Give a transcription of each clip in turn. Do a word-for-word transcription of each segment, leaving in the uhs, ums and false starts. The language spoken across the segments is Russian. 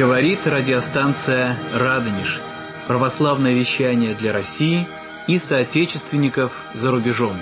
Говорит радиостанция «Радонеж». Православное вещание для России и соотечественников за рубежом.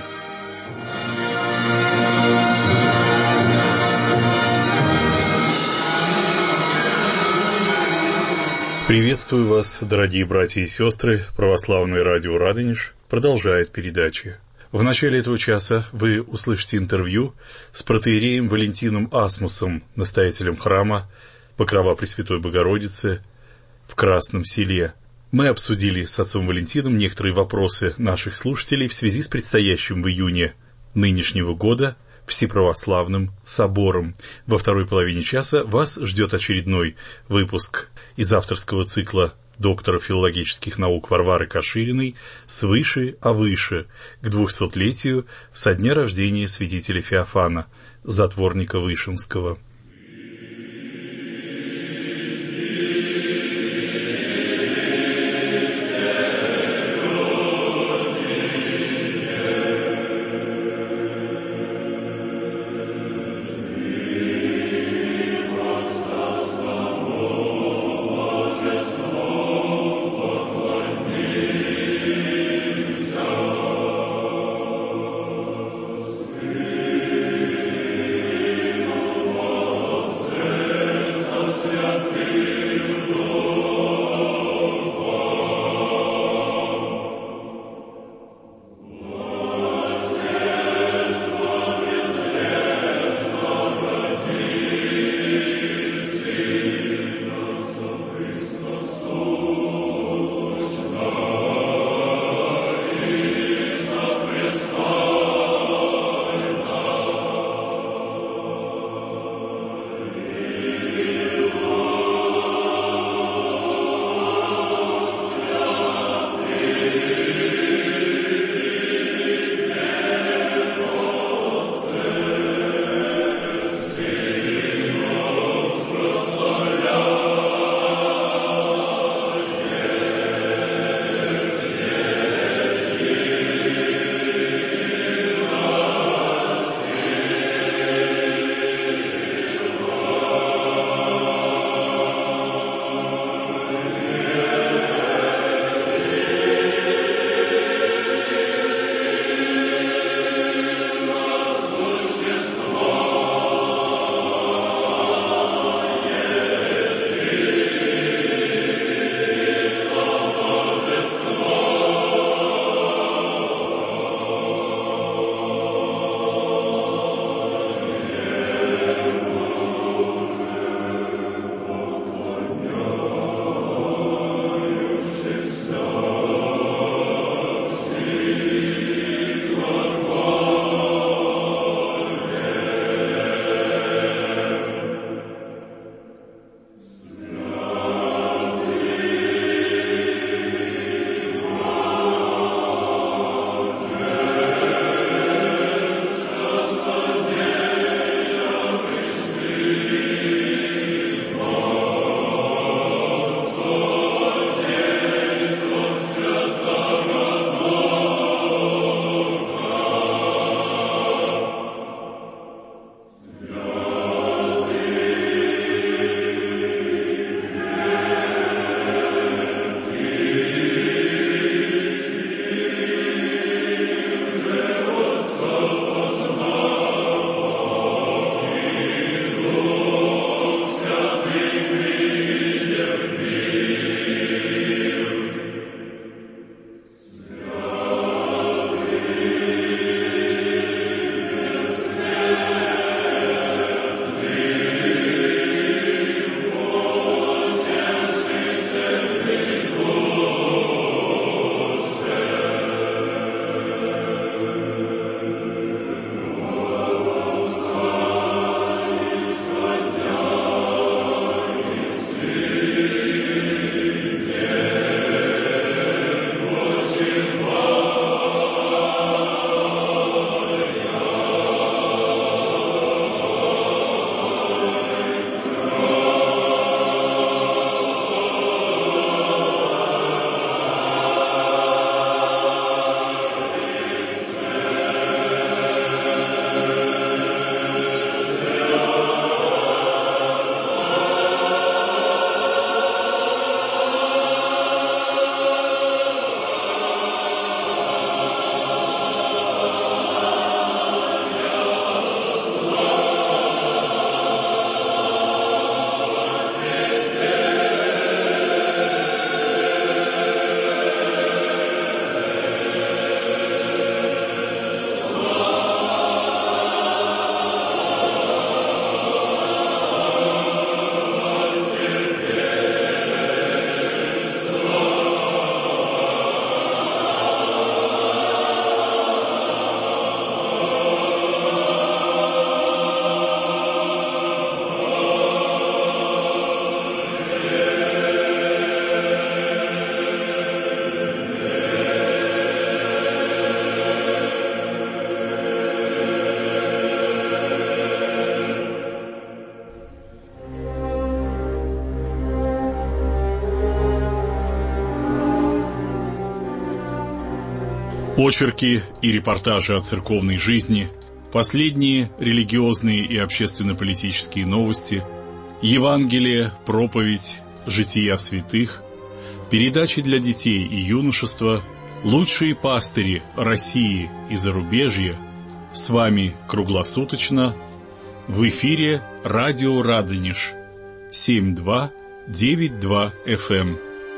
Приветствую вас, дорогие братья и сестры. Православное радио «Радонеж» продолжает передачи. В начале этого часа вы услышите интервью с протоиереем Валентином Асмусом, настоятелем храма Покрова Пресвятой Богородицы в Красном Селе. Мы обсудили с отцом Валентином некоторые вопросы наших слушателей в связи с предстоящим в июне нынешнего года Всеправославным собором. Во второй половине часа вас ждет очередной выпуск из авторского цикла доктора филологических наук Варвары Кашириной «Свыше, а выше» к двухсотлетию со дня рождения святителя Феофана, затворника Вышинского. Очерки и репортажи о церковной жизни, последние религиозные и общественно-политические новости, Евангелие, проповедь, жития святых, передачи для детей и юношества, лучшие пастыри России и зарубежья. С вами круглосуточно в эфире радио Радонеж семь два девять два эф эм.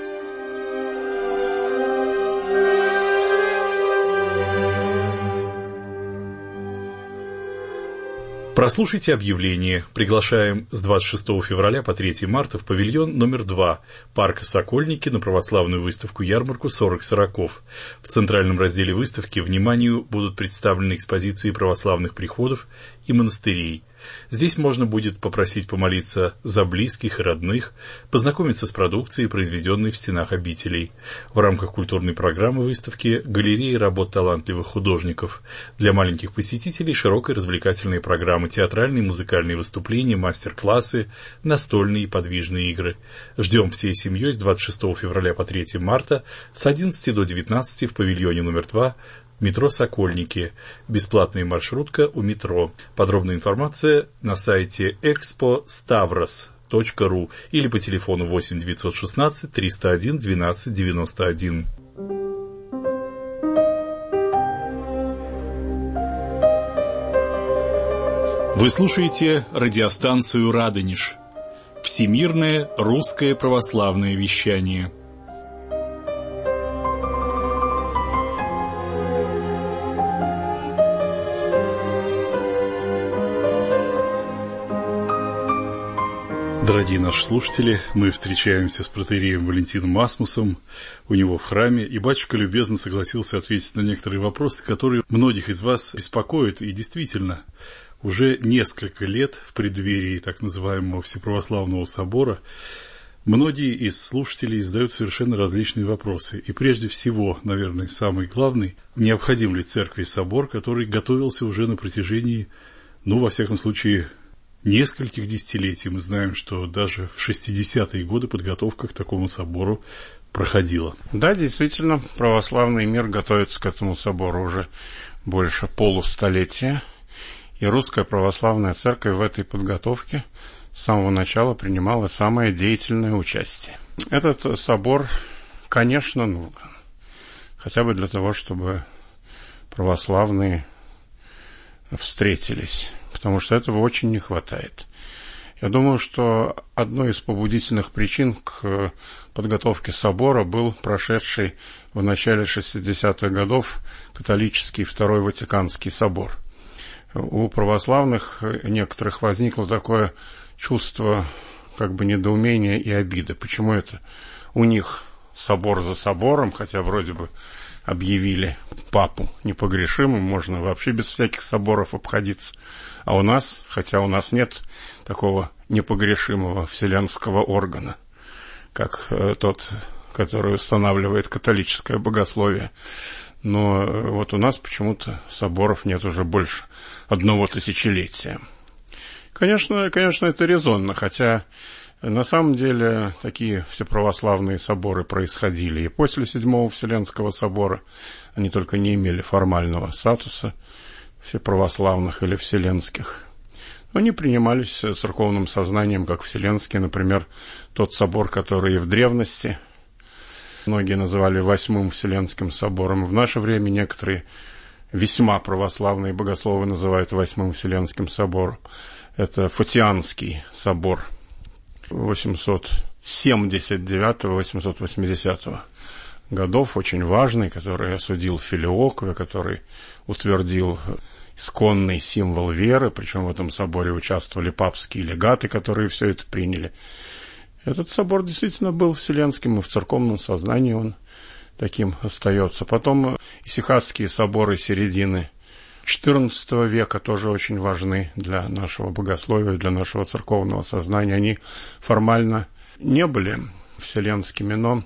Прослушайте объявление. Приглашаем с двадцать шестого февраля по третьего марта в павильон номер два парка «Сокольники» на православную выставку-ярмарку «сорок сороков». В центральном разделе выставки вниманию будут представлены экспозиции православных приходов и монастырей. Здесь можно будет попросить помолиться за близких и родных, познакомиться с продукцией, произведенной в стенах обителей. В рамках культурной программы выставки галереи работ талантливых художников. Для маленьких посетителей широкая развлекательная программа, театральные и музыкальные выступления, мастер-классы, настольные и подвижные игры. Ждем всей семьей с двадцать шестого февраля по третьего марта с одиннадцати до девятнадцати в павильоне номер два метро «Сокольники». Бесплатная маршрутка у метро. Подробная информация на сайте экспо ставрос точка ру или по телефону восемь девятьсот шестнадцать триста один двенадцать девяносто один. Вы слушаете радиостанцию «Радонеж». Всемирное русское православное вещание. Дорогие наши слушатели, мы встречаемся с протоиереем Валентином Асмусом у него в храме, и батюшка любезно согласился ответить на некоторые вопросы, которые многих из вас беспокоят, и действительно, уже несколько лет в преддверии так называемого Всеправославного собора многие из слушателей задают совершенно различные вопросы. И прежде всего, наверное, самый главный, необходим ли церкви собор, который готовился уже на протяжении, ну, во всяком случае, нескольких десятилетий. Мы знаем, что даже в шестидесятые годы подготовка к такому собору проходила. Да, действительно, православный мир готовится к этому собору уже больше полустолетия. И русская православная церковь в этой подготовке с самого начала принимала самое деятельное участие. Этот собор, конечно, нужен. Хотя бы для того, чтобы православные встретились, потому что этого очень не хватает. Я думаю, что одной из побудительных причин к подготовке собора был прошедший в начале шестидесятых годов католический Второй Ватиканский собор. У православных некоторых возникло такое чувство как бы недоумения и обиды. Почему это у них собор за собором, хотя вроде бы объявили папу непогрешимым, можно вообще без всяких соборов обходиться. А у нас, хотя у нас нет такого непогрешимого вселенского органа, как э, тот, который устанавливает католическое богословие. Но вот у нас почему-то соборов нет уже больше одного тысячелетия. Конечно, конечно, это резонно, хотя на самом деле такие всеправославные соборы происходили и после Седьмого Вселенского собора. Они только не имели формального статуса всеправославных или вселенских. Но они принимались церковным сознанием как вселенские. Например, тот собор, который в древности многие называли Восьмым Вселенским собором. В наше время некоторые весьма православные богословы называют Восьмым Вселенским собором. Это Фатианский собор восемьсот семьдесят девятого — восемьсот восьмидесятого годов, очень важный, который осудил Филиокве, который утвердил исконный символ веры, причем в этом соборе участвовали папские легаты, которые все это приняли. Этот собор действительно был вселенским, и в церковном сознании он таким остается. Потом исихастские соборы середины четырнадцатого века тоже очень важны для нашего богословия, для нашего церковного сознания. Они формально не были вселенскими, но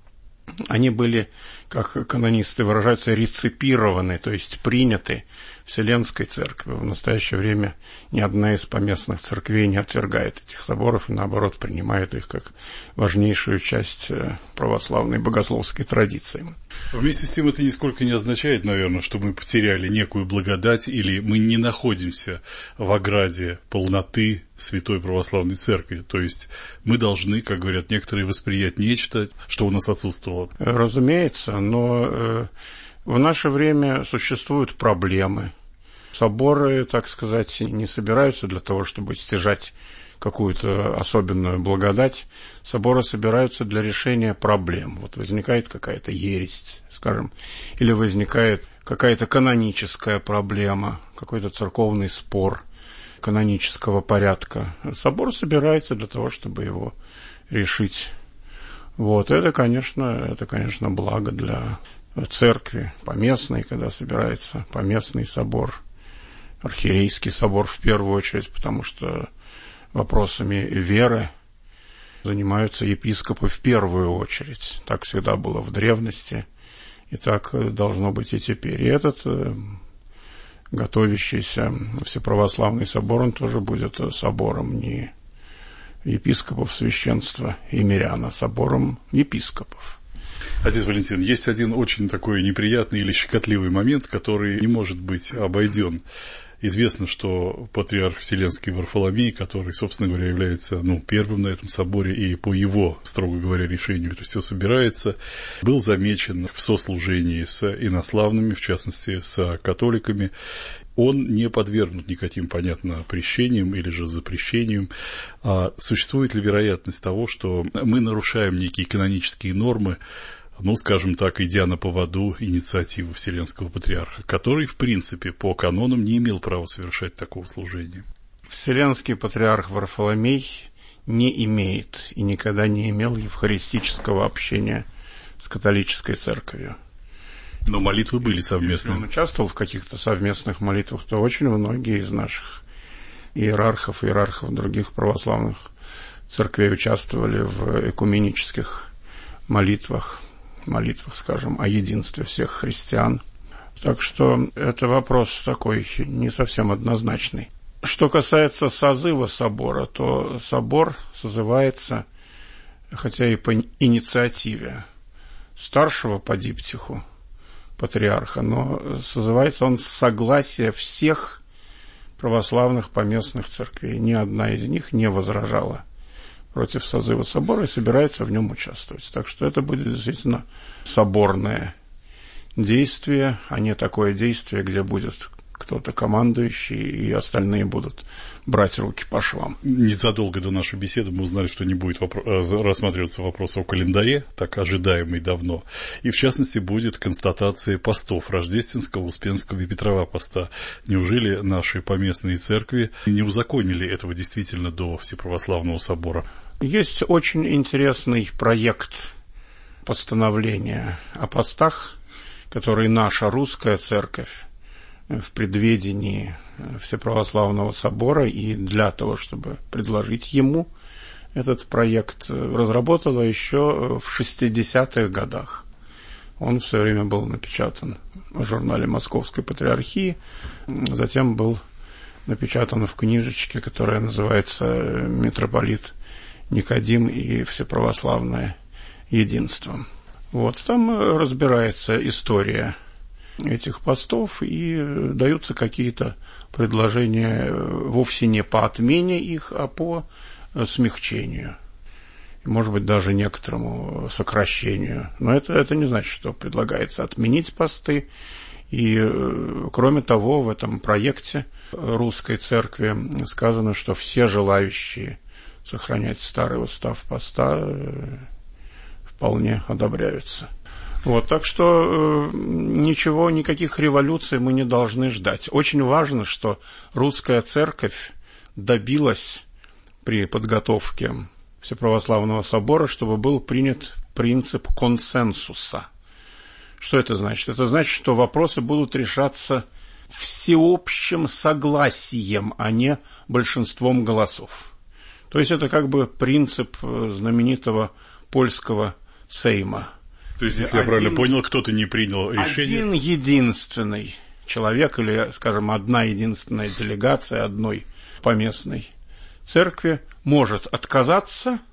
они были, как канонисты выражаются, реципированы, то есть приняты Вселенской Церковью. В настоящее время ни одна из поместных церквей не отвергает этих соборов и, наоборот, принимает их как важнейшую часть православной богословской традиции. Вместе с тем это нисколько не означает, наверное, что мы потеряли некую благодать или мы не находимся в ограде полноты Святой Православной Церкви. То есть мы должны, как говорят некоторые, восприять нечто, что у нас отсутствовало. Разумеется, но э, в наше время существуют проблемы. Соборы, так сказать, не собираются для того, чтобы стяжать какую-то особенную благодать. Соборы собираются для решения проблем. Вот возникает какая-то ересь, скажем, или возникает какая-то каноническая проблема, какой-то церковный спор канонического порядка. Собор собирается для того, чтобы его решить. Вот, это, конечно, это, конечно, благо для церкви поместной, когда собирается поместный собор, архиерейский собор в первую очередь, потому что вопросами веры занимаются епископы в первую очередь. Так всегда было в древности, и так должно быть и теперь. И этот готовящийся Всеправославный собор, он тоже будет собором не епископов священства и мирян, а собором епископов. Отец Валентин, есть один очень такой неприятный или щекотливый момент, который не может быть обойден. Известно, что патриарх Вселенский Варфоломей, который, собственно говоря, является ну, первым на этом соборе, и по его, строго говоря, решению это все собирается, был замечен в сослужении с инославными, в частности, с католиками. Он не подвергнут никаким, понятно, прещениям или же запрещениям. А существует ли вероятность того, что мы нарушаем некие канонические нормы, ну, скажем так, идя на поводу инициативы Вселенского Патриарха, который, в принципе, по канонам не имел права совершать такого служения? Вселенский Патриарх Варфоломей не имеет и никогда не имел евхаристического общения с католической церковью. Но молитвы были совместные. Если он участвовал в каких-то совместных молитвах, то очень многие из наших иерархов, иерархов других православных церквей участвовали в экуменических молитвах, молитвах, скажем, о единстве всех христиан. Так что это вопрос такой не совсем однозначный. Что касается созыва собора, то собор созывается, хотя и по инициативе старшего по диптиху патриарха, но созывается он с согласия всех православных поместных церквей. Ни одна из них не возражала против созыва собора и собирается в нем участвовать. Так что это будет действительно соборное действие, а не такое действие, где будет кто-то командующий, и остальные будут брать руки по швам. Незадолго до нашей беседы мы узнали, что не будет вопро- рассматриваться вопрос о календаре, так ожидаемый давно. И, в частности, будет констатация постов Рождественского, Успенского и Петрова поста. Неужели наши поместные церкви не узаконили этого действительно до Всеправославного собора? Есть очень интересный проект постановления о постах, который наша русская церковь в предведении Всеправославного собора и для того, чтобы предложить ему этот проект, разработала еще в шестидесятых годах. Он все время был напечатан в журнале Московской Патриархии, затем был напечатан в книжечке, которая называется «Митрополит Никодим и Всеправославное единство». Вот, там разбирается история этих постов и даются какие-то предложения вовсе не по отмене их, а по смягчению. Может быть, даже некоторому сокращению. Но это, это не значит, что предлагается отменить посты. И, кроме того, в этом проекте русской церкви сказано, что все желающие сохранять старый устав поста вполне одобряются. Вот, так что э, ничего, никаких революций мы не должны ждать. Очень важно, что русская церковь добилась при подготовке Всеправославного собора, чтобы был принят принцип консенсуса. Что это значит? Это значит, что вопросы будут решаться всеобщим согласием, а не большинством голосов. То есть это как бы принцип знаменитого польского Сейма. То есть, если один, я правильно понял, кто-то не принял решение? Один единственный человек, или, скажем, одна единственная делегация одной поместной церкви может отказаться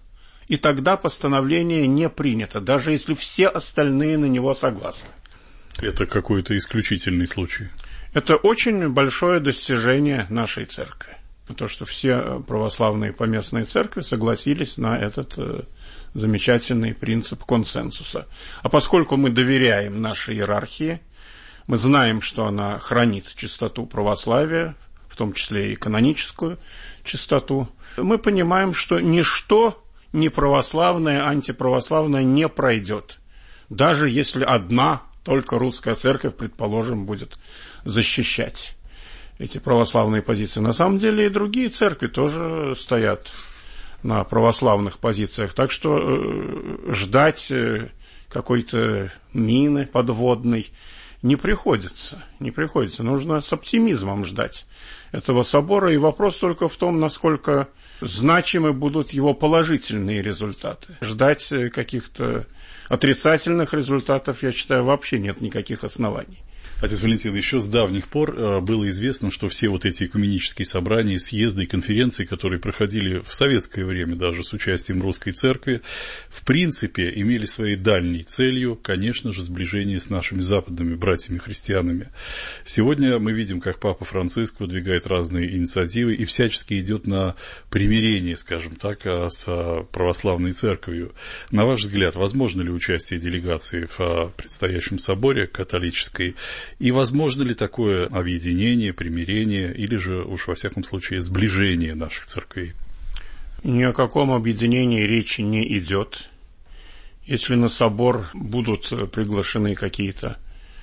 и тогда постановление не принято, даже если все остальные на него согласны. Это какой-то исключительный случай. Это очень большое достижение нашей церкви. То, что все православные поместные церкви согласились на этот э, замечательный принцип консенсуса. А поскольку мы доверяем нашей иерархии, мы знаем, что она хранит чистоту православия, в том числе и каноническую чистоту, мы понимаем, что ничто ни православное, антиправославное не пройдет, даже если одна только русская церковь, предположим, будет защищать эти православные позиции. На самом деле и другие церкви тоже стоят на православных позициях, так что э, ждать э, какой-то мины подводной не приходится, не приходится. Нужно с оптимизмом ждать этого собора, и вопрос только в том, насколько значимы будут его положительные результаты. Ждать каких-то отрицательных результатов, я считаю, вообще нет никаких оснований. Отец Валентин, еще с давних пор было известно, что все вот эти экуменические собрания, съезды и конференции, которые проходили в советское время даже с участием Русской Церкви, в принципе имели своей дальней целью, конечно же, сближение с нашими западными братьями-христианами. Сегодня мы видим, как Папа Франциск выдвигает разные инициативы и всячески идет на примирение, скажем так, с православной церковью. На ваш взгляд, возможно ли участие делегации в предстоящем соборе католической? И возможно ли такое объединение, примирение или же, уж во всяком случае, сближение наших церквей? Ни о каком объединении речи не идет. Если на собор будут приглашены какие-то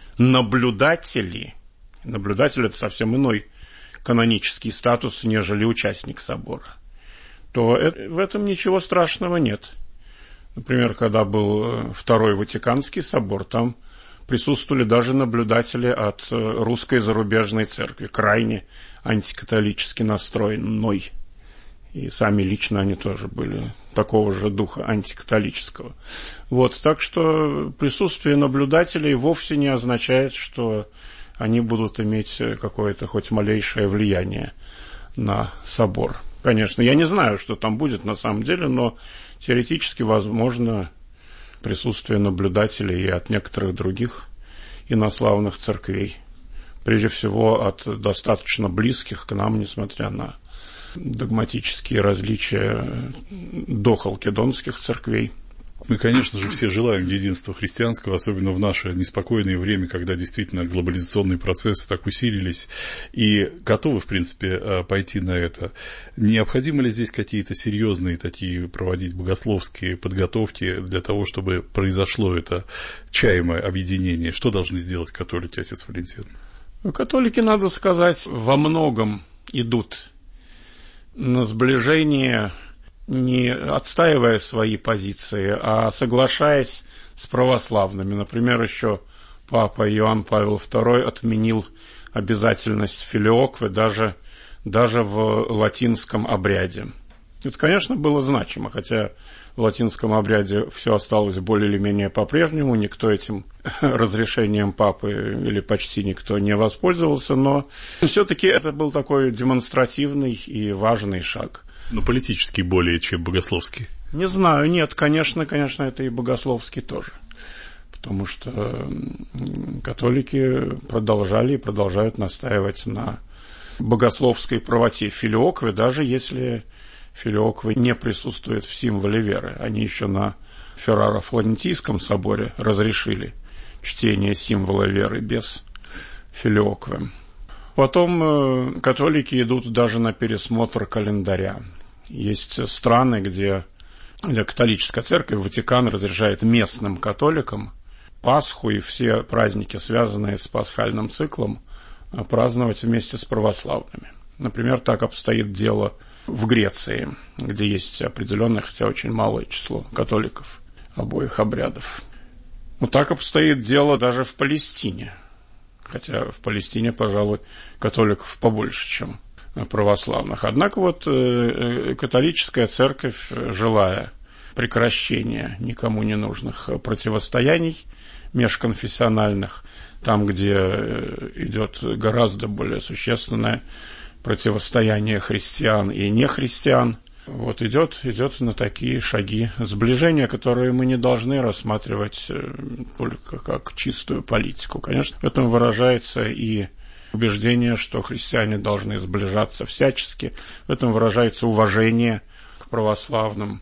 наблюдатели, наблюдатель – это совсем иной канонический статус, нежели участник собора, то это, в этом ничего страшного нет. Например, когда был Второй Ватиканский собор, там присутствовали даже наблюдатели от русской зарубежной церкви, крайне антикатолически настроенной. И сами лично они тоже были такого же духа антикатолического. Вот, так что присутствие наблюдателей вовсе не означает, что они будут иметь какое-то хоть малейшее влияние на собор. Конечно, я не знаю, что там будет на самом деле, но теоретически возможно присутствие наблюдателей и от некоторых других инославных церквей. Прежде всего, от достаточно близких к нам, несмотря на догматические различия дохалкидонских церквей. Мы, конечно же, все желаем единства христианского, особенно в наше неспокойное время, когда действительно глобализационные процессы так усилились, и готовы, в принципе, пойти на это. Необходимы ли здесь какие-то серьезные такие проводить богословские подготовки для того, чтобы произошло это чаемое объединение? Что должны сделать католики, отец Валентин? Католики, надо сказать, во многом идут на сближение, не отстаивая свои позиции, а соглашаясь с православными. Например, еще папа Иоанн Павел второй отменил обязательность филиоквы даже, даже в латинском обряде. Это, конечно, было значимо, хотя в латинском обряде все осталось более или менее по-прежнему, никто этим разрешением папы или почти никто не воспользовался, но все-таки это был такой демонстративный и важный шаг. Но политический более, чем богословский. Не знаю, нет, конечно, конечно, это и богословский тоже. Потому что католики продолжали и продолжают настаивать на богословской правоте филиоквы, даже если филиоквы не присутствует в символе веры. Они еще на Ферраро-Флорентийском соборе разрешили чтение символа веры без филиоквы. Потом католики идут даже на пересмотр календаря. Есть страны, где, где католическая церковь, Ватикан, разрешает местным католикам Пасху и все праздники, связанные с пасхальным циклом, праздновать вместе с православными. Например, так обстоит дело в Греции, где есть определенное, хотя очень малое число католиков обоих обрядов. Вот так обстоит дело даже в Палестине. Хотя в Палестине, пожалуй, католиков побольше, чем православных. Однако вот э, католическая церковь, желая прекращения никому не нужных противостояний межконфессиональных, там, где идет гораздо более существенное противостояние христиан и нехристиан, вот идет, идет на такие шаги сближения, которые мы не должны рассматривать только как чистую политику. Конечно, в этом выражается и убеждение, что христиане должны сближаться всячески, в этом выражается уважение к православным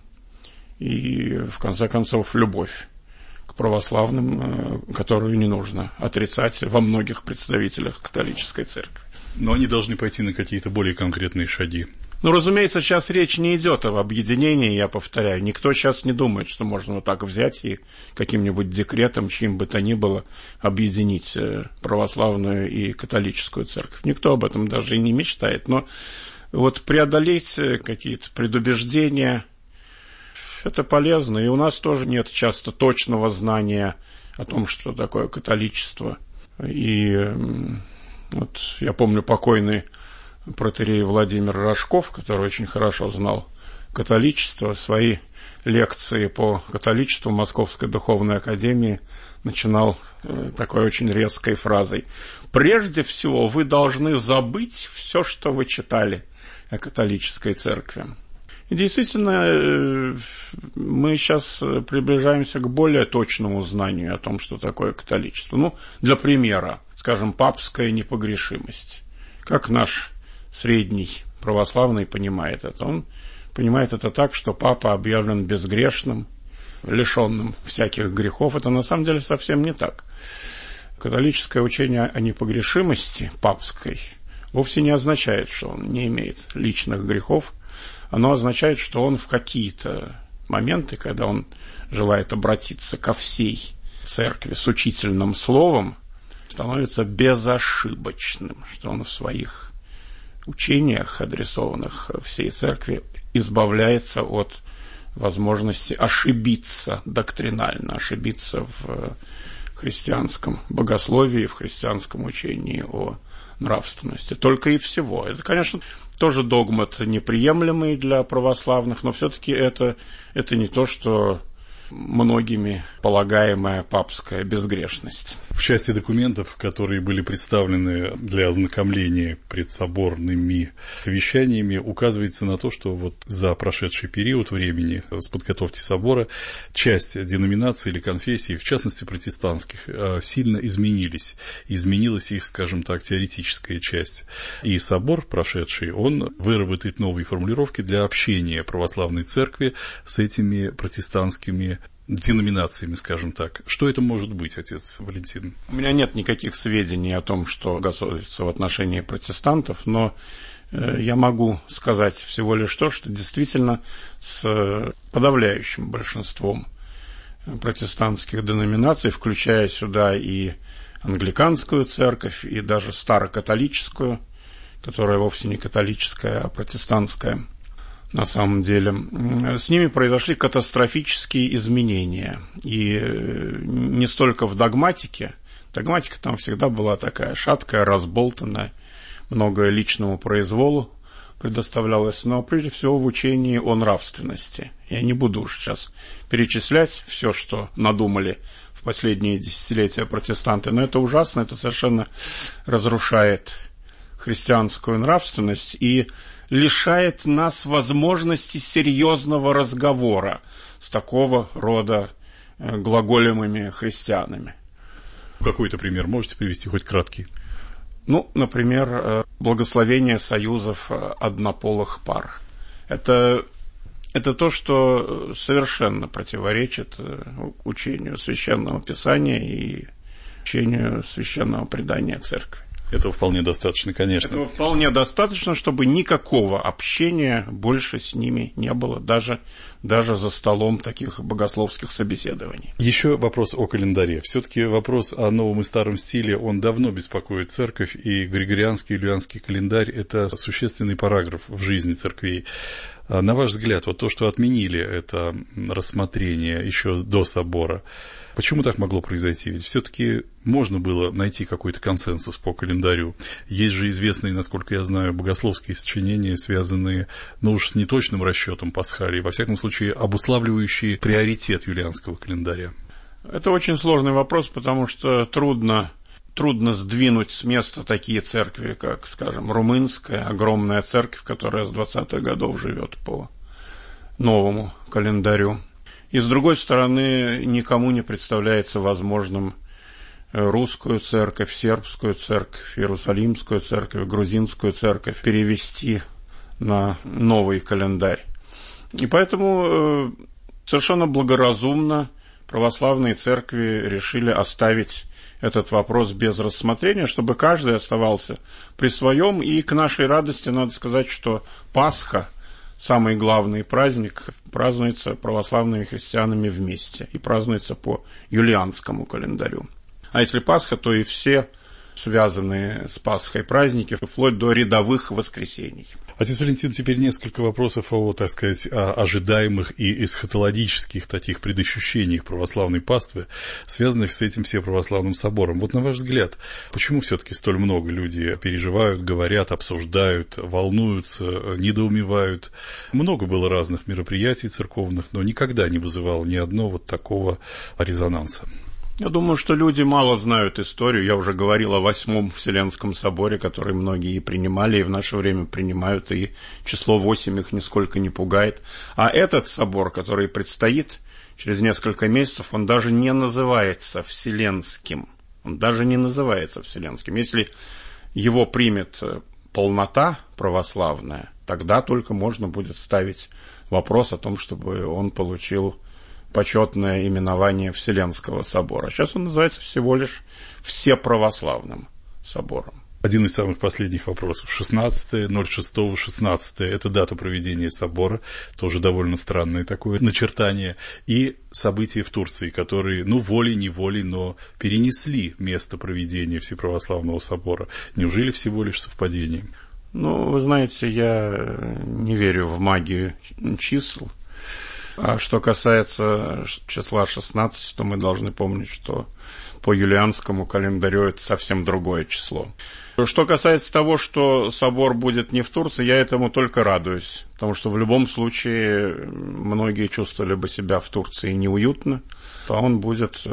и, в конце концов, любовь к православным, которую не нужно отрицать во многих представителях католической церкви. Но они должны пойти на какие-то более конкретные шаги. Ну, разумеется, сейчас речь не идет об объединении, я повторяю. Никто сейчас не думает, что можно вот так взять и каким-нибудь декретом, чьим бы то ни было, объединить православную и католическую церковь. Никто об этом даже и не мечтает. Но вот преодолеть какие-то предубеждения, это полезно. И у нас тоже нет часто точного знания о том, что такое католичество. И вот я помню покойный протоиерей Владимир Рожков, который очень хорошо знал католичество, свои лекции по католичеству в Московской духовной академии начинал такой очень резкой фразой: «Прежде всего вы должны забыть все, что вы читали о католической церкви». И действительно, мы сейчас приближаемся к более точному знанию о том, что такое католичество. Ну, для примера, скажем, папская непогрешимость. Как наш средний православный понимает это? Он понимает это так, что папа объявлен безгрешным, лишенным всяких грехов. Это на самом деле совсем не так. Католическое учение о непогрешимости папской вовсе не означает, что он не имеет личных грехов. Оно означает, что он в какие-то моменты, когда он желает обратиться ко всей церкви с учительным словом, становится безошибочным, что он в своих учениях, адресованных всей церкви, избавляется от возможности ошибиться доктринально, ошибиться в христианском богословии, в христианском учении о нравственности. Только и всего. Это, конечно, тоже догмат неприемлемый для православных, но все-таки это, это не то, что многими полагаемая папская безгрешность. В части документов, которые были представлены для ознакомления предсоборными вещаниями, указывается на то, что вот за прошедший период времени с подготовки собора часть деноминаций или конфессий, в частности протестантских, сильно изменились. Изменилась их, скажем так, теоретическая часть. И собор прошедший, он выработает новые формулировки для общения православной церкви с этими протестантскими деноминациями, скажем так. Что это может быть, отец Валентин? У меня нет никаких сведений о том, что готовится в отношении протестантов, но э, я могу сказать всего лишь то, что действительно с подавляющим большинством протестантских деноминаций, включая сюда и англиканскую церковь, и даже старокатолическую, которая вовсе не католическая, а протестантская, на самом деле, с ними произошли катастрофические изменения. И не столько в догматике. Догматика там всегда была такая шаткая, разболтанная, многое личному произволу предоставлялось, но прежде всего в учении о нравственности. Я не буду уж сейчас перечислять все, что надумали в последние десятилетия протестанты, но это ужасно, это совершенно разрушает христианскую нравственность и лишает нас возможности серьезного разговора с такого рода глаголемыми христианами. Какой-то пример можете привести, хоть краткий? Ну, например, благословение союзов однополых пар. Это, это то, что совершенно противоречит учению Священного Писания и учению Священного предания Церкви. Этого вполне достаточно, конечно. Этого вполне достаточно, чтобы никакого общения больше с ними не было, даже, даже за столом таких богословских собеседований. Еще вопрос о календаре. Все-таки вопрос о новом и старом стиле, он давно беспокоит церковь, и Григорианский и Юлианский календарь – это существенный параграф в жизни церквей. На ваш взгляд, вот то, что отменили это рассмотрение еще до собора, почему так могло произойти? Ведь все-таки можно было найти какой-то консенсус по календарю. Есть же известные, насколько я знаю, богословские сочинения, связанные, ну уж с неточным расчетом Пасхалии, во всяком случае, обуславливающие приоритет юлианского календаря. Это очень сложный вопрос, потому что трудно, трудно сдвинуть с места такие церкви, как, скажем, румынская, огромная церковь, которая с двадцатых годов живет по новому календарю. И, с другой стороны, никому не представляется возможным русскую церковь, сербскую церковь, иерусалимскую церковь, грузинскую церковь перевести на новый календарь. И поэтому совершенно благоразумно православные церкви решили оставить этот вопрос без рассмотрения, чтобы каждый оставался при своем. И к нашей радости надо сказать, что Пасха, самый главный праздник, празднуется православными христианами вместе и празднуется по юлианскому календарю. А если Пасха, то и все связанные с Пасхой праздники, вплоть до рядовых воскресений. Отец Валентин, теперь несколько вопросов о, так сказать, о ожидаемых и эсхатологических таких предощущениях православной паствы, связанных с этим Всеправославным собором. Вот на ваш взгляд, почему все-таки столь много людей переживают, говорят, обсуждают, волнуются, недоумевают? Много было разных мероприятий церковных, но никогда не вызывало ни одного вот такого резонанса. Я думаю, что люди мало знают историю. Я уже говорил о Восьмом Вселенском соборе, который многие принимали и в наше время принимают, и число восемь их нисколько не пугает. А этот собор, который предстоит через несколько месяцев, он даже не называется Вселенским. Он даже не называется Вселенским. Если его примет полнота православная, тогда только можно будет ставить вопрос о том, чтобы он получил почетное именование Вселенского собора. Сейчас он называется всего лишь Всеправославным собором. Один из самых последних вопросов. шестнадцатое ноль шестое шестнадцатое это дата проведения собора, тоже довольно странное такое начертание, и события в Турции, которые, ну, волей-неволей, но перенесли место проведения Всеправославного собора. Неужели всего лишь совпадение? Ну, вы знаете, я не верю в магию чисел. А что касается числа шестнадцать, то мы должны помнить, что по юлианскому календарю это совсем другое число. Что касается того, что собор будет не в Турции, я этому только радуюсь, потому что в любом случае многие чувствовали бы себя в Турции неуютно, то он будет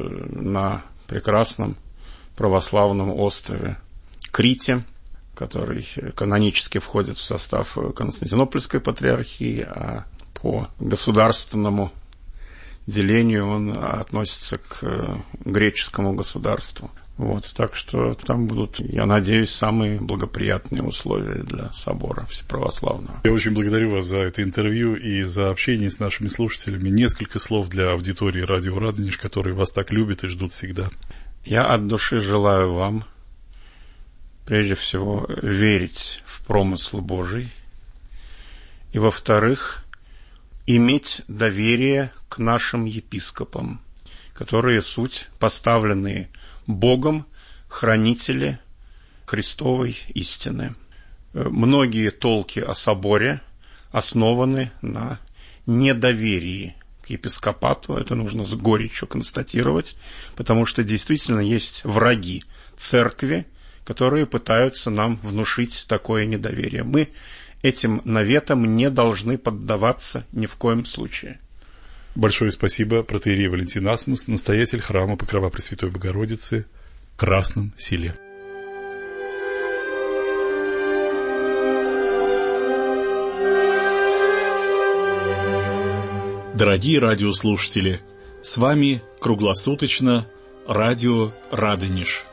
на прекрасном православном острове Крите, который канонически входит в состав Константинопольской патриархии, а по государственному делению он относится к греческому государству. Вот, так что там будут, я надеюсь, самые благоприятные условия для собора всеправославного. Я очень благодарю вас за это интервью и за общение с нашими слушателями. Несколько слов для аудитории радио Радонеж, которые вас так любят и ждут всегда. Я от души желаю вам, прежде всего, верить в промысл Божий, и, во-вторых, иметь доверие к нашим епископам, которые суть поставленные Богом хранители Христовой истины. Многие толки о соборе основаны на недоверии к епископату. Это нужно с горечью констатировать, потому что действительно есть враги церкви, которые пытаются нам внушить такое недоверие. Мы этим наветам не должны поддаваться ни в коем случае. Большое спасибо, протоиерей Валентин Асмус, настоятель храма Покрова Пресвятой Богородицы в Красном Селе. Дорогие радиослушатели, с вами круглосуточно радио Радонеж.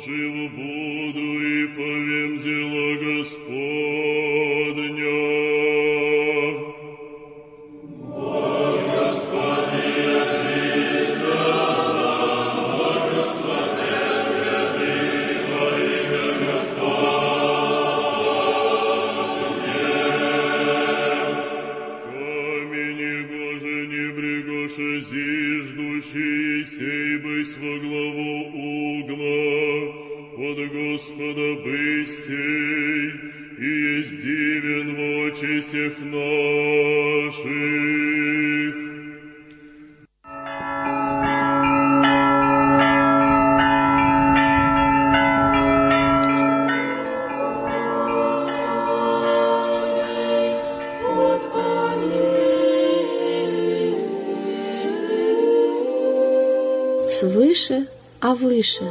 жив буду и повем дела Господня. Зиждущий сей бысь во главу угла, от Господа бысь сей, и есть дивен в очи всех наших. Свыше, а выше.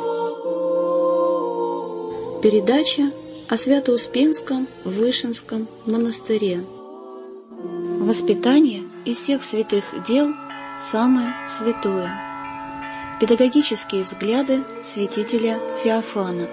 Передача о Свято-Успенском Вышинском монастыре. Воспитание из всех святых дел самое святое. Педагогические взгляды святителя Феофана.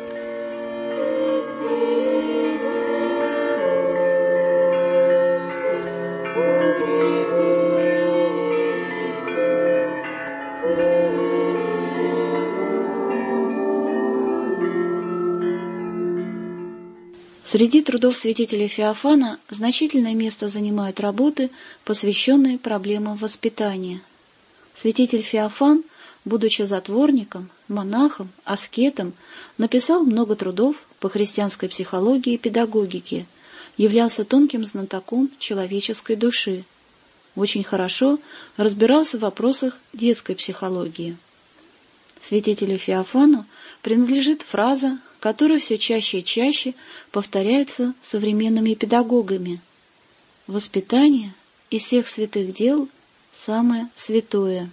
Среди трудов святителя Феофана значительное место занимают работы, посвященные проблемам воспитания. Святитель Феофан, будучи затворником, монахом, аскетом, написал много трудов по христианской психологии и педагогике, являлся тонким знатоком человеческой души. Очень хорошо разбирался в вопросах детской психологии. Святителю Феофану принадлежит фраза, которая все чаще и чаще повторяется современными педагогами: «Воспитание из всех святых дел самое святое».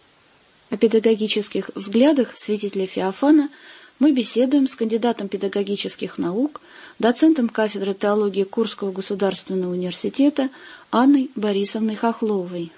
О педагогических взглядах святителя Феофана мы беседуем с кандидатом педагогических наук, доцентом кафедры теологии Курского государственного университета Анной Борисовной Хохловой.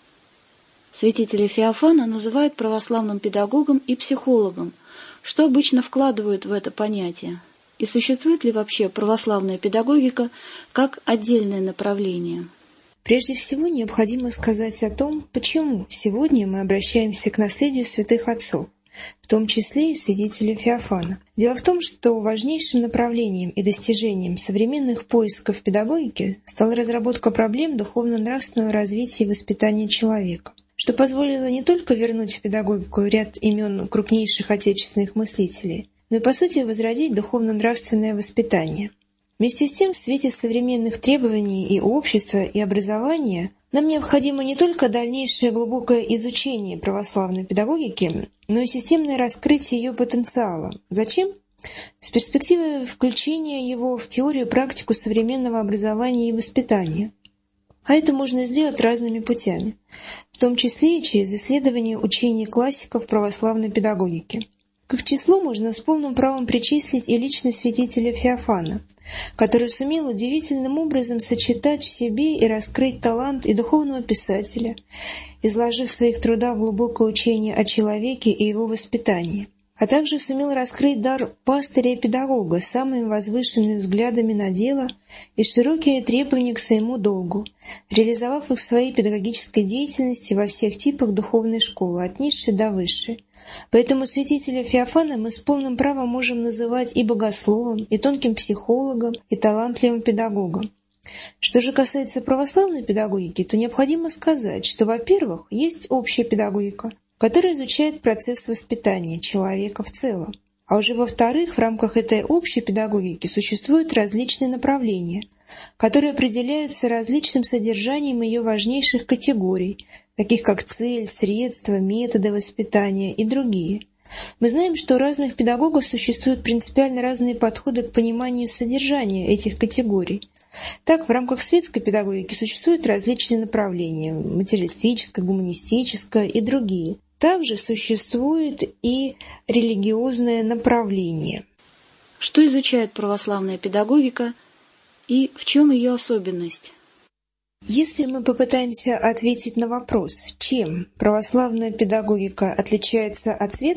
Святителя Феофана называют православным педагогом и психологом. Что обычно вкладывают в это понятие? И существует ли вообще православная педагогика как отдельное направление? Прежде всего необходимо сказать о том, почему сегодня мы обращаемся к наследию святых отцов, в том числе и святителя Феофана. Дело в том, что важнейшим направлением и достижением современных поисков педагогики стала разработка проблем духовно-нравственного развития и воспитания человека, что позволило не только вернуть в педагогику ряд имен крупнейших отечественных мыслителей, но и, по сути, возродить духовно-нравственное воспитание. Вместе с тем, в свете современных требований и общества, и образования, нам необходимо не только дальнейшее глубокое изучение православной педагогики, но и системное раскрытие ее потенциала. Зачем? С перспективой включения его в теорию и практику современного образования и воспитания. А это можно сделать разными путями, в том числе и через исследование учений классиков православной педагогики. К их числу можно с полным правом причислить и личность святителя Феофана, который сумел удивительным образом сочетать в себе и раскрыть талант и духовного писателя, изложив в своих трудах глубокое учение о человеке и его воспитании, а также сумел раскрыть дар пастыря и педагога с самыми возвышенными взглядами на дело и широкие требования к своему долгу, реализовав их в своей педагогической деятельности во всех типах духовной школы, от низшей до высшей. Поэтому святителя Феофана мы с полным правом можем называть и богословом, и тонким психологом, и талантливым педагогом. Что же касается православной педагогики, то необходимо сказать, что, во-первых, есть общая педагогика, которая изучает процесс воспитания человека в целом. А уже во-вторых, в рамках этой общей педагогики существуют различные направления, которые определяются различным содержанием ее важнейших категорий, таких как цель, средства, методы воспитания и другие. Мы знаем, что у разных педагогов существуют принципиально разные подходы к пониманию содержания этих категорий. Так, в рамках светской педагогики существуют различные направления – материалистическое, гуманистическое и другие. Также существует и религиозное направление. Что изучает православная педагогика и в чем ее особенность? Если мы попытаемся ответить на вопрос, чем православная педагогика отличается от светской,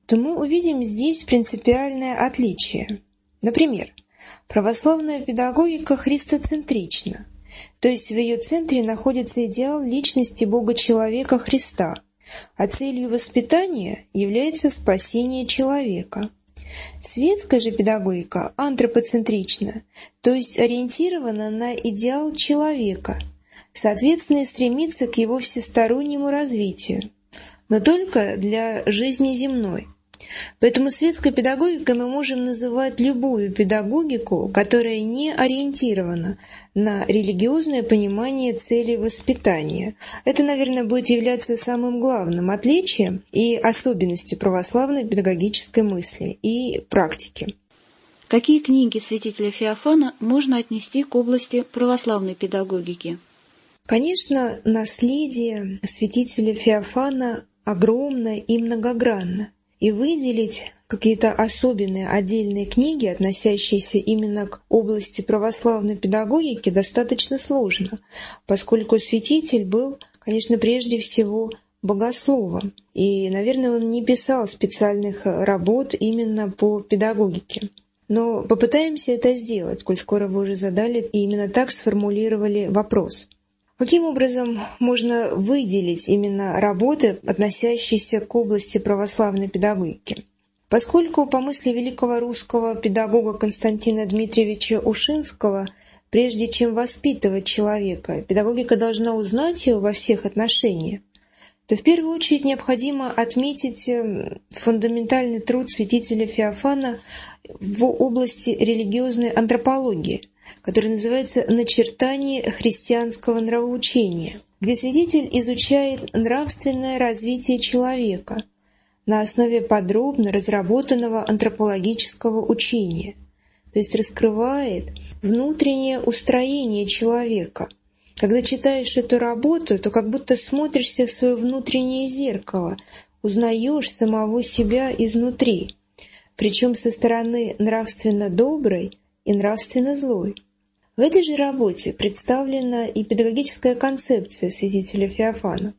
то мы увидим здесь принципиальное отличие. Например, православная педагогика христоцентрична, то есть в ее центре находится идеал личности Бога-человека Христа, а целью воспитания является спасение человека. Светская же педагогика антропоцентрична, то есть ориентирована на идеал человека, соответственно, и стремится к его всестороннему развитию, но только для жизни земной. Поэтому светской педагогикой мы можем называть любую педагогику, которая не ориентирована на религиозное понимание цели воспитания. Это, наверное, будет являться самым главным отличием и особенностью православной педагогической мысли и практики. Какие книги святителя Феофана можно отнести к области православной педагогики? Конечно, наследие святителя Феофана огромно и многогранно. И выделить какие-то особенные отдельные книги, относящиеся именно к области православной педагогики, достаточно сложно, поскольку святитель был, конечно, прежде всего богословом. И, наверное, он не писал специальных работ именно по педагогике. Но попытаемся это сделать, коль скоро вы уже задали и именно так сформулировали вопрос. Каким образом можно выделить именно работы, относящиеся к области православной педагогики? Поскольку, по мысли великого русского педагога Константина Дмитриевича Ушинского, прежде чем воспитывать человека, педагогика должна узнать его во всех отношениях, то в первую очередь необходимо отметить фундаментальный труд святителя Феофана в области религиозной антропологии, который называется «Начертание христианского нравоучения», где святитель изучает нравственное развитие человека на основе подробно разработанного антропологического учения, то есть раскрывает внутреннее устроение человека. Когда читаешь эту работу, то как будто смотришься в свое внутреннее зеркало, узнаешь самого себя изнутри, причем со стороны нравственно доброй и нравственно злой. В этой же работе представлена и педагогическая концепция святителя Феофана.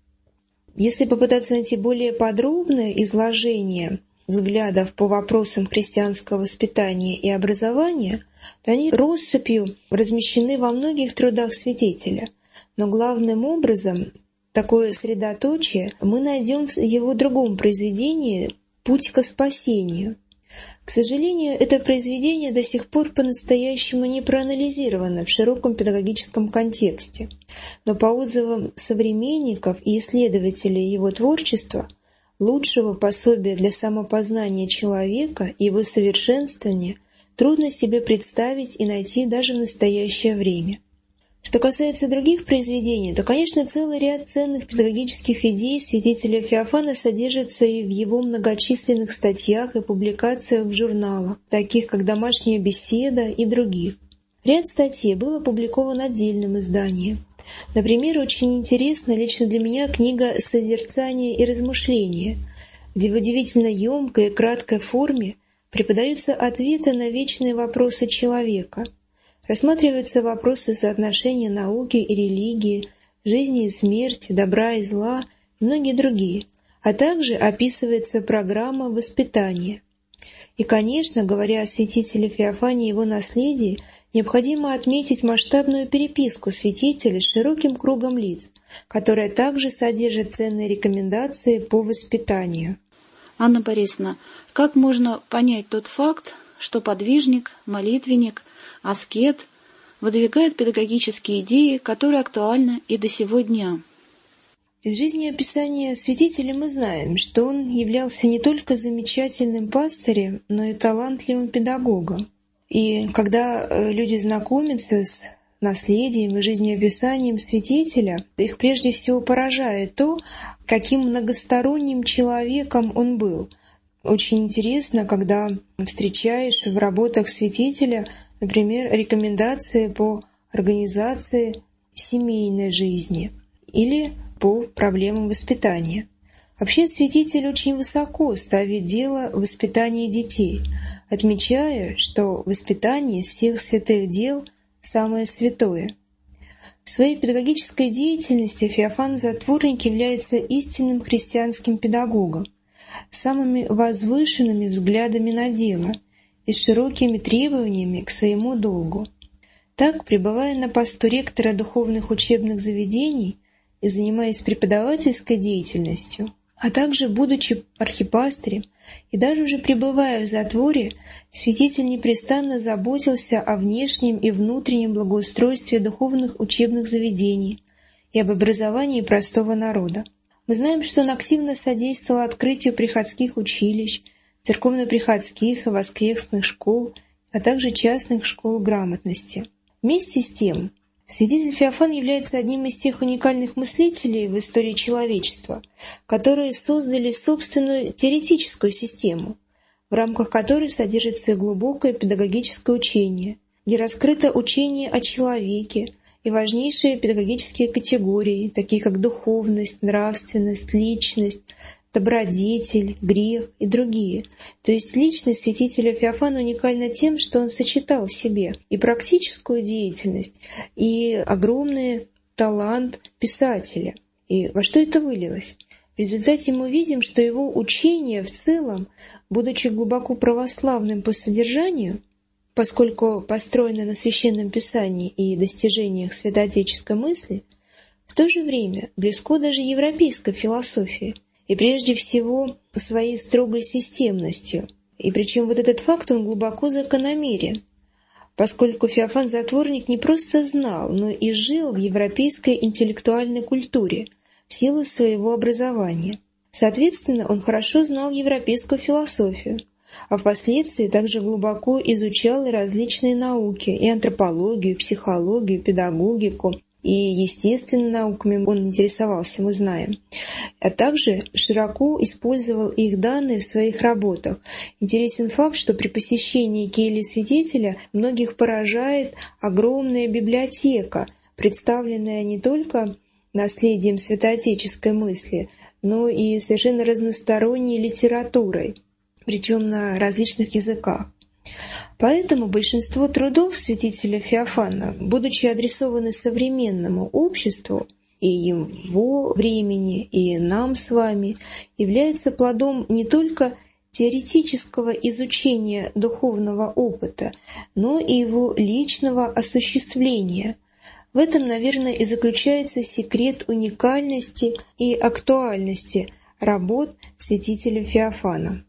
Если попытаться найти более подробное изложение взглядов по вопросам христианского воспитания и образования, то они россыпью размещены во многих трудах святителя. Но главным образом такое средоточие мы найдем в его другом произведении «Путь ко спасению». К сожалению, это произведение до сих пор по-настоящему не проанализировано в широком педагогическом контексте, но по отзывам современников и исследователей его творчества, лучшего пособия для самопознания человека и его совершенствования трудно себе представить и найти даже в настоящее время. Что касается других произведений, то, конечно, целый ряд ценных педагогических идей святителя Феофана содержится и в его многочисленных статьях и публикациях в журналах, таких как «Домашняя беседа» и других. Ряд статей был опубликован отдельным изданием. Например, очень интересна лично для меня книга «Созерцание и размышление», где в удивительно емкой и краткой форме преподаются ответы на вечные вопросы человека. Рассматриваются вопросы соотношения науки и религии, жизни и смерти, добра и зла и многие другие, а также описывается программа воспитания. И, конечно, говоря о святителе Феофане и его наследии, необходимо отметить масштабную переписку святителя с широким кругом лиц, которая также содержит ценные рекомендации по воспитанию. Анна Борисовна, как можно понять тот факт, что подвижник, молитвенник, аскет выдвигает педагогические идеи, которые актуальны и до сего дня? Из жизнеописания святителя мы знаем, что он являлся не только замечательным пастырем, но и талантливым педагогом. И когда люди знакомятся с наследием и жизнеописанием святителя, их прежде всего поражает то, каким многосторонним человеком он был. Очень интересно, когда встречаешь в работах святителя, например, рекомендации по организации семейной жизни или по проблемам воспитания. Вообще святитель очень высоко ставит дело воспитания детей, отмечая, что воспитание из всех святых дел самое святое. В своей педагогической деятельности Феофан Затворник является истинным христианским педагогом. самыми возвышенными взглядами на дело и с широкими требованиями к своему долгу. Так, пребывая на посту ректора духовных учебных заведений и занимаясь преподавательской деятельностью, а также будучи архипастырем и даже уже пребывая в затворе, святитель непрестанно заботился о внешнем и внутреннем благоустройстве духовных учебных заведений и об образовании простого народа. Мы знаем, что он активно содействовал открытию приходских училищ, церковно-приходских и воскресных школ, а также частных школ грамотности. Вместе с тем, святитель Феофан является одним из тех уникальных мыслителей в истории человечества, которые создали собственную теоретическую систему, в рамках которой содержится глубокое педагогическое учение, где раскрыто учение о человеке и важнейшие педагогические категории, такие как духовность, нравственность, личность, добродетель, грех и другие. То есть личность святителя Феофана уникальна тем, что он сочетал в себе и практическую деятельность, и огромный талант писателя. И во что это вылилось? В результате мы видим, что его учение в целом, будучи глубоко православным по содержанию, поскольку построено на Священном Писании и достижениях святоотеческой мысли, в то же время близко даже европейской философии, и прежде всего своей строгой системностью. И причем вот этот факт, он глубоко закономерен, поскольку Феофан Затворник не просто знал, но и жил в европейской интеллектуальной культуре в силу своего образования. Соответственно, он хорошо знал европейскую философию, а впоследствии также глубоко изучал и различные науки, и антропологию, психологию, педагогику, и естественными науками он интересовался, мы знаем, а также широко использовал их данные в своих работах. Интересен факт, что при посещении кельи святителя многих поражает огромная библиотека, представленная не только наследием святоотеческой мысли, но и совершенно разносторонней литературой, причем на различных языках. Поэтому большинство трудов святителя Феофана, будучи адресованы современному обществу и его времени, и нам с вами, являются плодом не только теоретического изучения духовного опыта, но и его личного осуществления. В этом, наверное, и заключается секрет уникальности и актуальности работ святителя Феофана.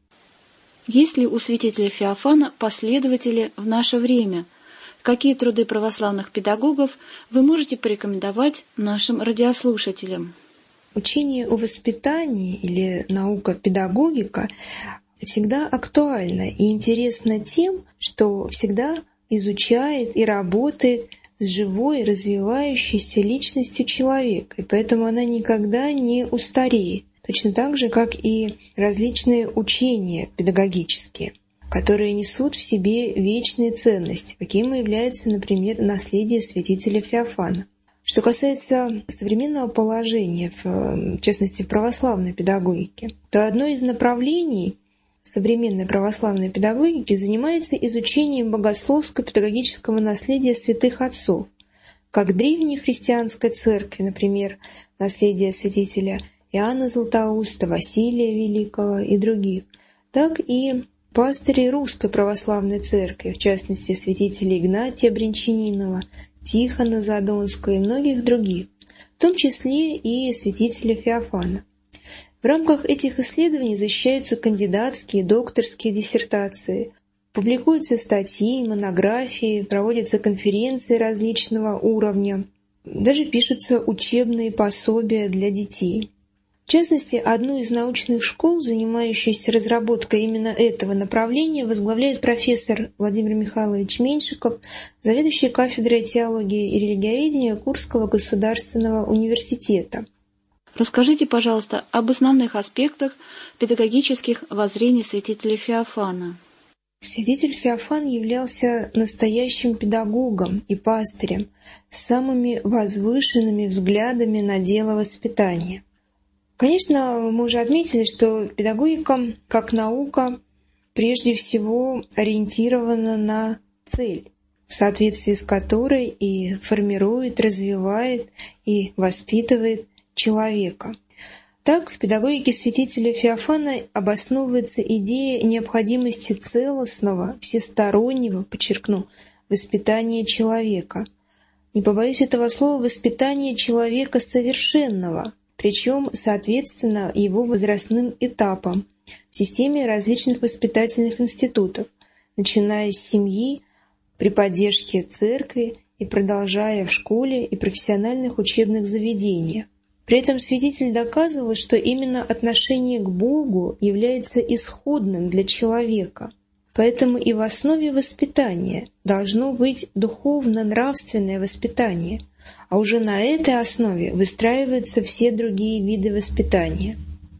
Есть ли у святителя Феофана последователи в наше время? Какие труды православных педагогов вы можете порекомендовать нашим радиослушателям? Учение о воспитании или наука-педагогика всегда актуальна и интересна тем, что всегда изучает и работает с живой, развивающейся личностью человека, и поэтому она никогда не устареет. Точно так же, как и различные учения педагогические, которые несут в себе вечные ценности, каким является, например, наследие святителя Феофана. Что касается современного положения, в частности, в православной педагогике, то одно из направлений современной православной педагогики занимается изучением богословско-педагогического наследия святых отцов, как древней христианской церкви, например, наследие святителя Иоанна Златоуста, Василия Великого и других, так и пастырей Русской Православной Церкви, в частности, святителей Игнатия Брянчанинова, Тихона Задонского и многих других, в том числе и святителя Феофана. В рамках этих исследований защищаются кандидатские и докторские диссертации, публикуются статьи, монографии, проводятся конференции различного уровня, даже пишутся учебные пособия для детей. В частности, одну из научных школ, занимающуюся разработкой именно этого направления, возглавляет профессор Владимир Михайлович Меньшиков, заведующий кафедрой теологии и религиоведения Курского государственного университета. Расскажите, пожалуйста, об основных аспектах педагогических воззрений святителя Феофана. Святитель Феофан являлся настоящим педагогом и пастырем с самыми возвышенными взглядами на дело воспитания. Конечно, мы уже отметили, что педагогика, как наука, прежде всего ориентирована на цель, в соответствии с которой и формирует, развивает и воспитывает человека. Так, в педагогике святителя Феофана обосновывается идея необходимости целостного, всестороннего, подчеркну, воспитания человека. Не побоюсь этого слова, воспитания человека совершенного, причем соответственно его возрастным этапам в системе различных воспитательных институтов, начиная с семьи, при поддержке церкви и продолжая в школе и профессиональных учебных заведениях. При этом святитель доказывал, что именно отношение к Богу является исходным для человека. Поэтому и в основе воспитания должно быть духовно-нравственное воспитание, а уже на этой основе выстраиваются все другие виды воспитания.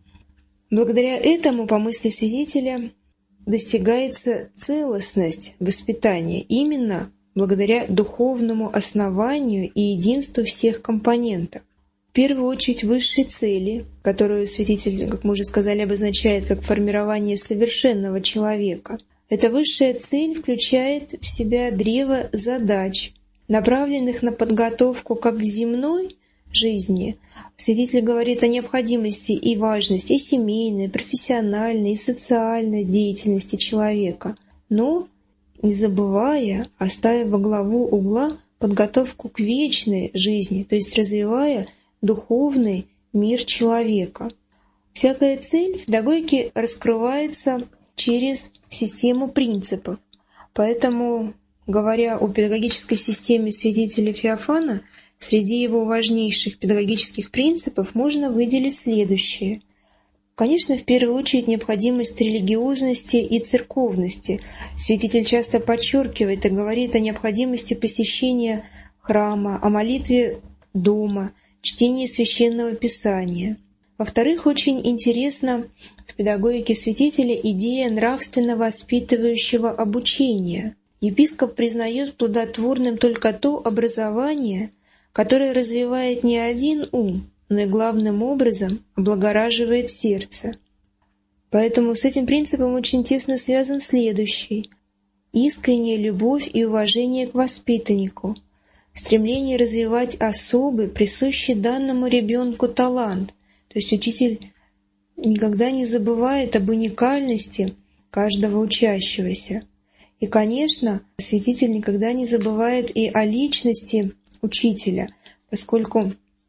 Благодаря этому, по мысли святителя, достигается целостность воспитания именно благодаря духовному основанию и единству всех компонентов. В первую очередь высшей цели, которую святитель, как мы уже сказали, обозначает как формирование совершенного человека. Эта высшая цель включает в себя древо задач, направленных на подготовку как к земной жизни. Святитель говорит о необходимости и важности и семейной, профессиональной, и социальной деятельности человека, но не забывая, оставив во главу угла подготовку к вечной жизни, то есть развивая духовный мир человека. Всякая цель в педагогике раскрывается через систему принципов. Поэтому, говоря о педагогической системе святителя Феофана, среди его важнейших педагогических принципов можно выделить следующее. Конечно, в первую очередь необходимость религиозности и церковности. Святитель часто подчеркивает и говорит о необходимости посещения храма, о молитве дома, чтении священного писания. Во-вторых, очень интересна в педагогике святителя идея нравственно-воспитывающего обучения. Епископ признает плодотворным только то образование, которое развивает не один ум, но и главным образом облагораживает сердце. Поэтому с этим принципом очень тесно связан следующий: искренняя любовь и уважение к воспитаннику, стремление развивать особый, присущий данному ребенку талант. То есть учитель никогда не забывает об уникальности каждого учащегося. И, конечно, святитель никогда не забывает и о личности учителя, поскольку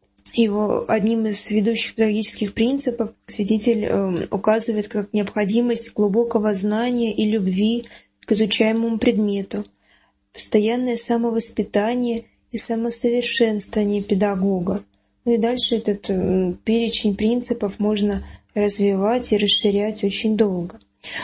его одним из ведущих педагогических принципов святитель э, указывает как необходимость глубокого знания и любви к изучаемому предмету, постоянное самовоспитание и самосовершенствование педагога. Ну и дальше этот э, перечень принципов можно развивать и расширять очень долго.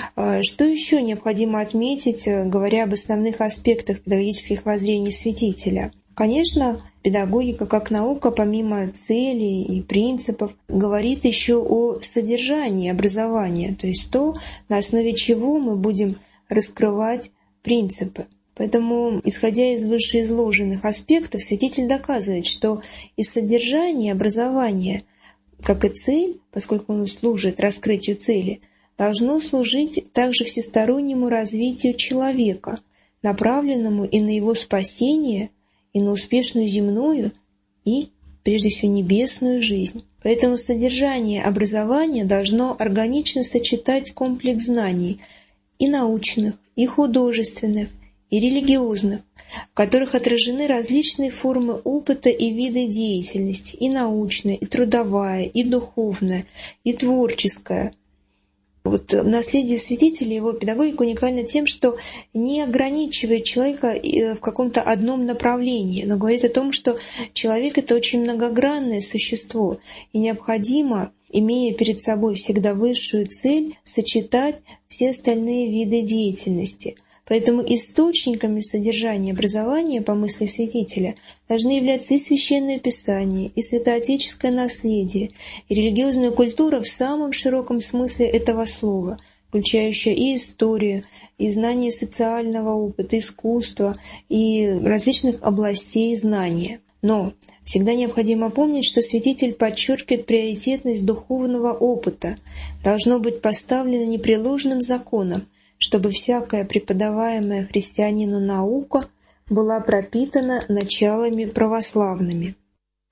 Что еще необходимо отметить, говоря об основных аспектах педагогических воззрений святителя? Конечно, педагогика как наука, помимо целей и принципов, говорит еще о содержании образования, то есть то, на основе чего мы будем раскрывать принципы. Поэтому, исходя из вышеизложенных аспектов, святитель доказывает, что и содержание образования, как и цель, поскольку оно служит раскрытию цели, должно служить также всестороннему развитию человека, направленному и на его спасение, и на успешную земную, и, прежде всего, небесную жизнь. Поэтому содержание образования должно органично сочетать комплекс знаний и научных, и художественных, и религиозных, в которых отражены различные формы опыта и виды деятельности, и научная, и трудовая, и духовная, и творческая. Вот наследие святителя, его педагогика уникальна тем, что не ограничивает человека в каком-то одном направлении, но говорит о том, что человек — это очень многогранное существо, и необходимо, имея перед собой всегда высшую цель, сочетать все остальные виды деятельности. Поэтому источниками содержания образования, по мысли святителя, должны являться и Священное Писание, и святоотеческое наследие, и религиозная культура в самом широком смысле этого слова, включающая и историю, и знание социального опыта, искусства, и различных областей знания. Но всегда необходимо помнить, что святитель подчеркивает приоритетность духовного опыта, должно быть поставлено непреложным законом, чтобы всякая преподаваемая христианину наука была пропитана началами православными.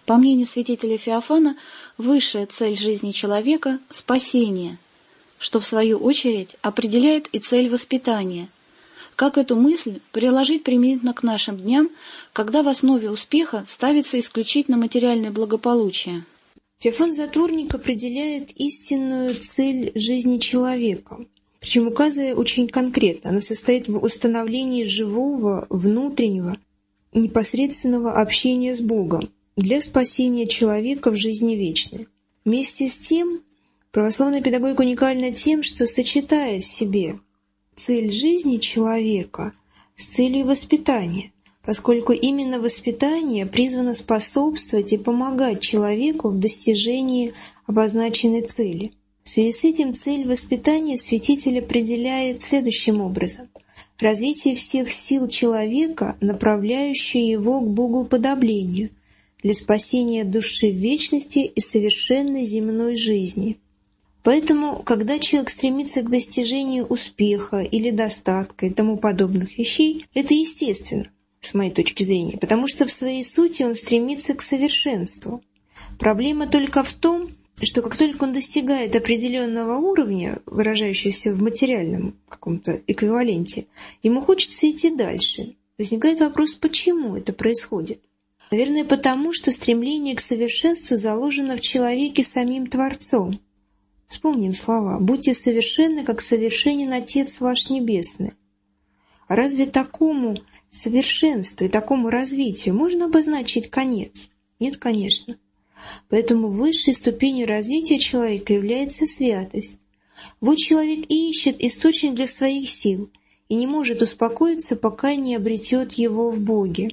По мнению святителя Феофана, высшая цель жизни человека – спасение, что в свою очередь определяет и цель воспитания. Как эту мысль приложить применительно к нашим дням, когда в основе успеха ставится исключительно материальное благополучие? Феофан Затворник определяет истинную цель жизни человека, причем указывая очень конкретно. Она состоит в установлении живого, внутреннего, непосредственного общения с Богом для спасения человека в жизни вечной. Вместе с тем, православная педагогика уникальна тем, что сочетает в себе цель жизни человека с целью воспитания, поскольку именно воспитание призвано способствовать и помогать человеку в достижении обозначенной цели. В связи с этим цель воспитания святитель определяет следующим образом: развитие всех сил человека, направляющее его к богоуподоблению, для спасения души в вечности и совершенной земной жизни. Поэтому, когда человек стремится к достижению успеха или достатка и тому подобных вещей, это естественно, с моей точки зрения, потому что в своей сути он стремится к совершенству. Проблема только в том, что как только он достигает определенного уровня, выражающегося в материальном каком-то эквиваленте, ему хочется идти дальше. Возникает вопрос, почему это происходит? Наверное, потому, что стремление к совершенству заложено в человеке самим Творцом. Вспомним слова: «Будьте совершенны, как совершенен Отец ваш Небесный». А разве такому совершенству и такому развитию можно обозначить конец? Нет, конечно. Поэтому высшей ступенью развития человека является святость. Вот человек и ищет источник для своих сил и не может успокоиться, пока не обретет его в Боге.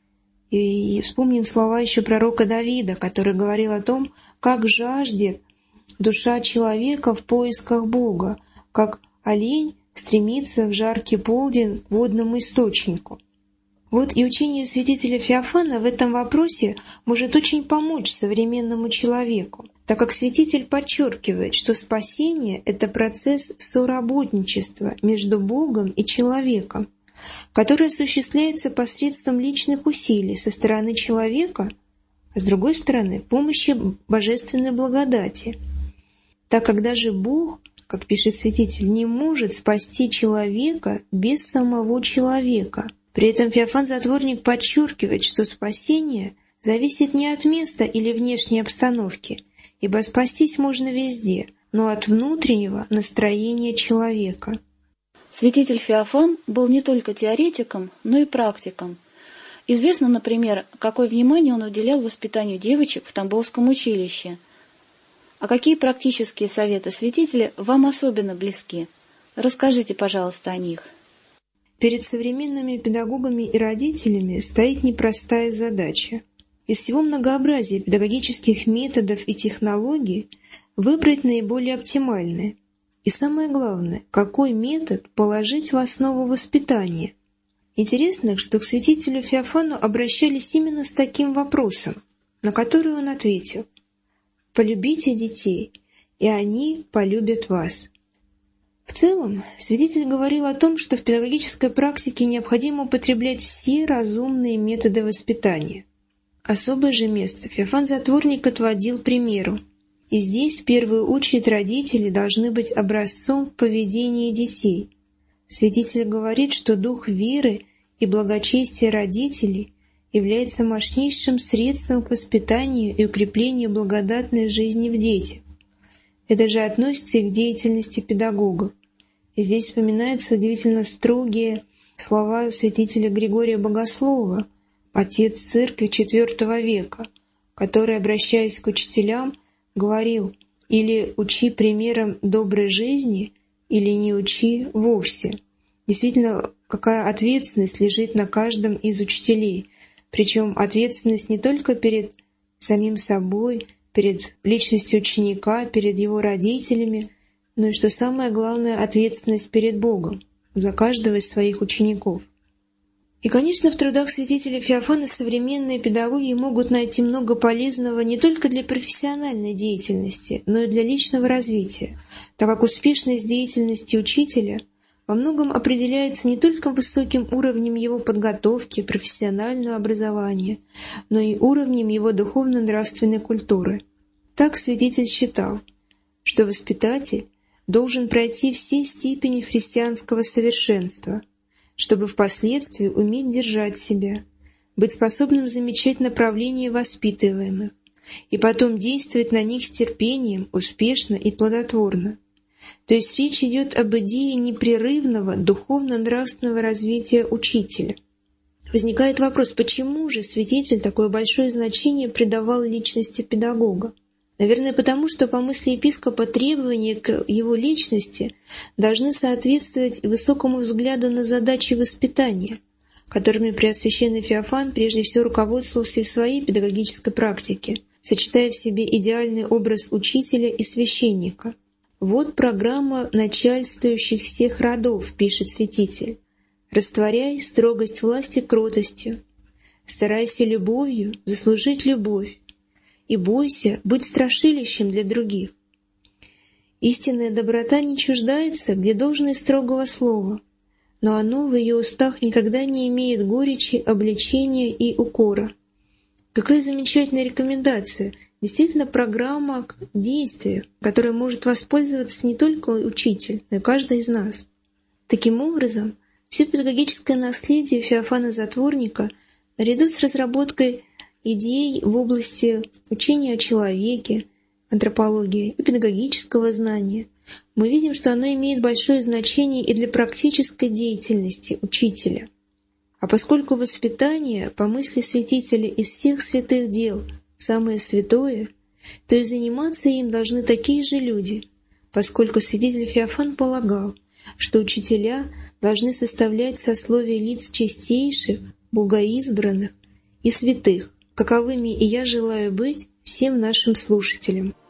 И вспомним слова еще пророка Давида, который говорил о том, как жаждет душа человека в поисках Бога, как олень стремится в жаркий полдень к водному источнику. Вот и учение святителя Феофана в этом вопросе может очень помочь современному человеку, так как святитель подчеркивает, что спасение — это процесс соработничества между Богом и человеком, который осуществляется посредством личных усилий со стороны человека, а с другой стороны — помощи божественной благодати. Так как даже Бог, как пишет святитель, не может спасти человека без самого человека. При этом Феофан Затворник подчеркивает, что спасение зависит не от места или внешней обстановки, ибо спастись можно везде, но от внутреннего настроения человека. Святитель Феофан был не только теоретиком, но и практиком. Известно, например, какое внимание он уделял воспитанию девочек в Тамбовском училище. А какие практические советы святителя вам особенно близки? Расскажите, пожалуйста, о них. Перед современными педагогами и родителями стоит непростая задача. Из всего многообразия педагогических методов и технологий выбрать наиболее оптимальные. И самое главное, какой метод положить в основу воспитания. Интересно, что к святителю Феофану обращались именно с таким вопросом, на который он ответил: «Полюбите детей, и они полюбят вас». В целом, святитель говорил о том, что в педагогической практике необходимо употреблять все разумные методы воспитания. Особое же место Феофан Затворник отводил примеру. И здесь в первую очередь родители должны быть образцом в поведении детей. Святитель говорит, что дух веры и благочестия родителей является мощнейшим средством к воспитанию и укреплению благодатной жизни в детях. Это же относится и к деятельности педагогов. И здесь вспоминаются удивительно строгие слова святителя Григория Богослова, отец церкви четвёртого века, который, обращаясь к учителям, говорил: или учи примером доброй жизни, или не учи вовсе. Действительно, какая ответственность лежит на каждом из учителей, причем ответственность не только перед самим собой, перед личностью ученика, перед его родителями, но и, что самое главное, ответственность перед Богом за каждого из своих учеников. И, конечно, в трудах святителя Феофана современные педагоги могут найти много полезного не только для профессиональной деятельности, но и для личного развития, так как успешность деятельности учителя во многом определяется не только высоким уровнем его подготовки, профессионального образования, но и уровнем его духовно-нравственной культуры. Так святитель считал, что воспитатель должен пройти все степени христианского совершенства, чтобы впоследствии уметь держать себя, быть способным замечать направления воспитываемых и потом действовать на них с терпением, успешно и плодотворно. То есть речь идет об идее непрерывного духовно-нравственного развития учителя. Возникает вопрос, почему же святитель такое большое значение придавал личности педагога? Наверное, потому что, по мысли епископа, требования к его личности должны соответствовать высокому взгляду на задачи воспитания, которыми Преосвященный Феофан прежде всего руководствовался в своей педагогической практике, сочетая в себе идеальный образ учителя и священника. «Вот программа начальствующих всех родов», — пишет святитель. «Растворяй строгость власти кротостью, старайся любовью заслужить любовь, и бойся быть страшилищем для других. Истинная доброта не чуждается, где должно и строгого слова, но оно в ее устах никогда не имеет горечи, обличения и укора». Какая замечательная рекомендация! Действительно, программа к действию, которой может воспользоваться не только учитель, но и каждый из нас. Таким образом, все педагогическое наследие Феофана Затворника, наряду с разработкой идей в области учения о человеке, антропологии и педагогического знания, мы видим, что оно имеет большое значение и для практической деятельности учителя. А поскольку воспитание, по мысли святителя, из всех святых дел самое святое, то и заниматься им должны такие же люди, поскольку святитель Феофан полагал, что учителя должны составлять сословие лиц чистейших, богоизбранных и святых, каковыми и я желаю быть всем нашим слушателям.